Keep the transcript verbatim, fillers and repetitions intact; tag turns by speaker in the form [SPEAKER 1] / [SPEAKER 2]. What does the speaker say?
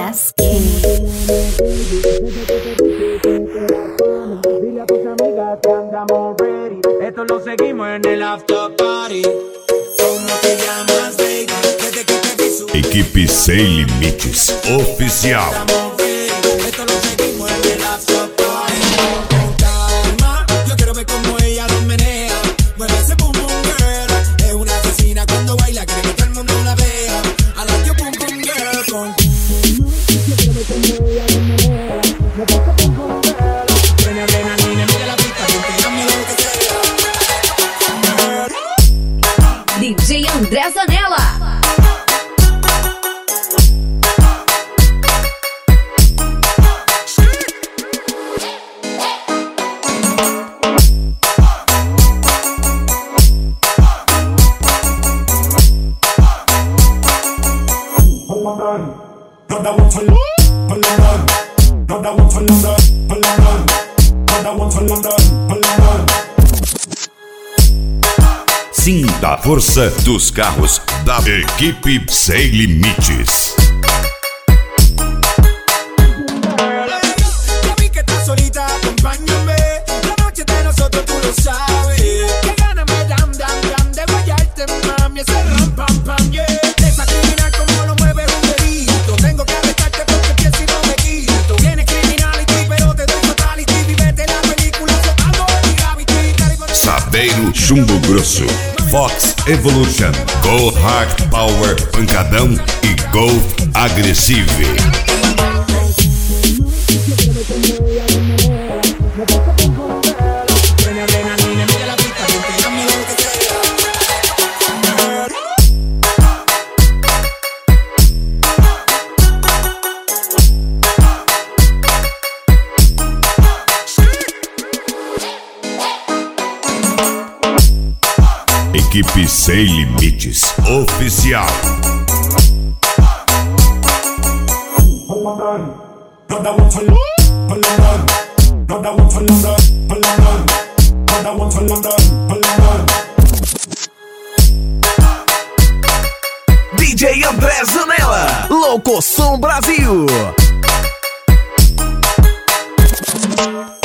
[SPEAKER 1] S K.
[SPEAKER 2] Dile a tus amigas que andamos ready. Esto lo seguimos en el after party. ¿Cómo te llamas, baby? Desde que te vi subir.
[SPEAKER 3] Equipe Sem Limites Oficial.
[SPEAKER 2] Andamos ready. Esto lo seguimos en el after party. Con calma, yo quiero ver cómo ella lo menea. Mueve ese boom boom girl. Es una asesina cuando baila, quiere que todo el mundo la vea. I like your boom boom girl. Con yo quiero ver cómo ella lo menea. Mueve ese boom boom girl. Tiene adrenalina, mira la pista, contigo lo que sea.
[SPEAKER 4] D J André Zanella.
[SPEAKER 3] Sinta a força dos carros da Equipe Sem Limites.
[SPEAKER 2] Ya vi que estás solita, acompáñame. La noche de nosotros tú lo sabes. Que ganas me dan, dan, dan de guayarte, mami. Ese ram, pam, pam, yeah. Esa criminal como lo mueve un delito. Tengo que arrestarte porque pienso y no me quito. Tienes criminality, pero te doy fatality. Vivete la película, flotando en gravity.
[SPEAKER 3] Saveiro Chumbo Grosso, Fox Evolution, Go Hard Power Pancadão e Go Agressive. Equipe Sem Limites Oficial.
[SPEAKER 5] D J André Zanella, Louco Som Brasil.